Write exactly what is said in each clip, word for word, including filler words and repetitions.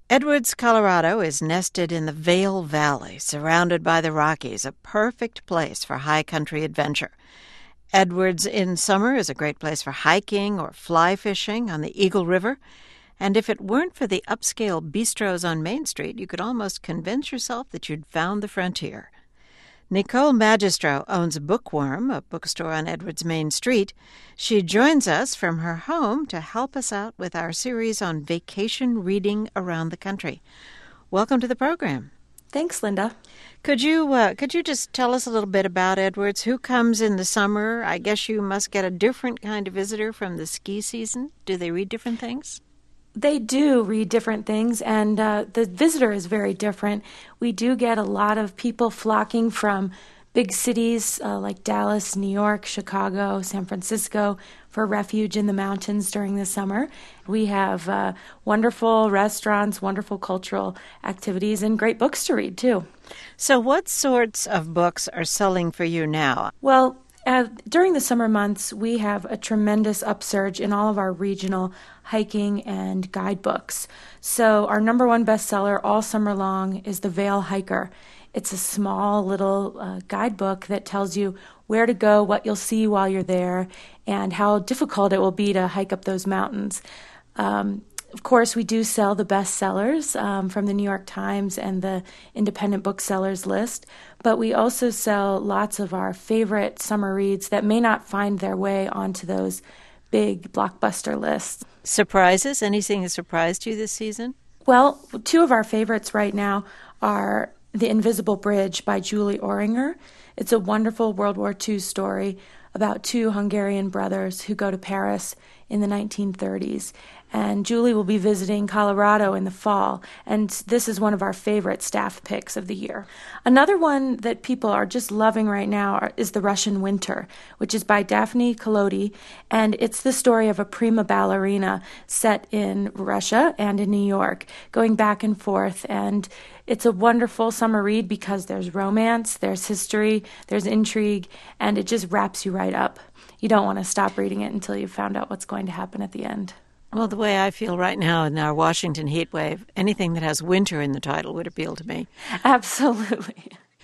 Edwards, Colorado is nested in the Vail Valley, surrounded by the Rockies, a perfect place for high country adventure. Edwards in summer is a great place for hiking or fly fishing on the Eagle River. And if it weren't for the upscale bistros on Main Street, you could almost convince yourself that you'd found the frontier. Nicole Magistro owns Bookworm, a bookstore on Edwards Main Street. She joins us from her home to help us out with our series on vacation reading around the country. Welcome to the program. Thanks, Linda. Could you uh, could you just tell us a little bit about Edwards? Who comes in the summer? I guess you must get a different kind of visitor from the ski season. Do they read different things? They do read different things, and uh, the visitor is very different. We do get a lot of people flocking from big cities uh, like Dallas, New York, Chicago, San Francisco for refuge in the mountains during the summer. We have uh, wonderful restaurants, wonderful cultural activities, and great books to read, too. So what sorts of books are selling for you now? Well, Uh, during the summer months, we have a tremendous upsurge in all of our regional hiking and guidebooks. So our number one bestseller all summer long is The Vail Hiker. It's a small little uh, guidebook that tells you where to go, what you'll see while you're there, and how difficult it will be to hike up those mountains. Um, Of course, we do sell the bestsellers um, from the New York Times and the Independent Booksellers list, but we also sell lots of our favorite summer reads that may not find their way onto those big blockbuster lists. Surprises? Anything that surprised you this season? Well, two of our favorites right now are The Invisible Bridge by Julie Oringer. It's a wonderful World War Two story about two Hungarian brothers who go to Paris in the nineteen thirties. And Julie will be visiting Colorado in the fall, and this is one of our favorite staff picks of the year. Another one that people are just loving right now are, is The Russian Winter, which is by Daphne Collodi, and it's the story of a prima ballerina set in Russia and in New York, going back and forth, and it's a wonderful summer read because there's romance, there's history, there's intrigue, and it just wraps you right up. You don't want to stop reading it until you've found out what's going to happen at the end. Well, the way I feel right now in our Washington heat wave, anything that has winter in the title would appeal to me. Absolutely.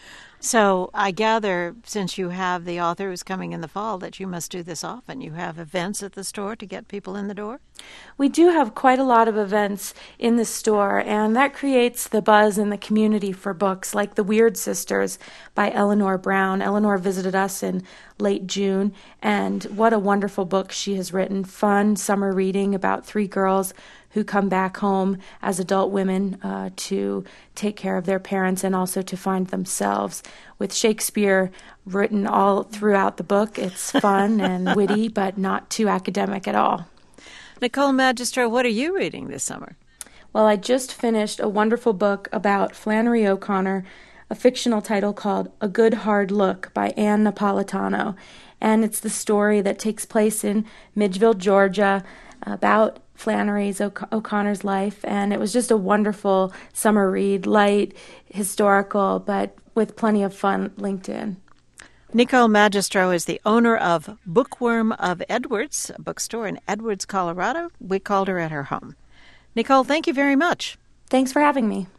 So I gather, since you have the author who's coming in the fall, that you must do this often. You have events at the store to get people in the door? We do have quite a lot of events in the store, and that creates the buzz in the community for books like The Weird Sisters by Eleanor Brown. Eleanor visited us in late June, and what a wonderful book she has written. Fun summer reading about three girls who come back home as adult women uh, to take care of their parents and also to find themselves. With Shakespeare written all throughout the book, it's fun and witty, but not too academic at all. Nicole Magistro, what are you reading this summer? Well, I just finished a wonderful book about Flannery O'Connor, a fictional title called A Good Hard Look by Ann Napolitano. And it's the story that takes place in Midgeville, Georgia, about Flannery's O'C- O'Connor's life, and it was just a wonderful summer read, light, historical, but with plenty of fun linked in. Nicole Magistro is the owner of Bookworm of Edwards, a bookstore in Edwards, Colorado. We called her at her home. Nicole, thank you very much. Thanks for having me.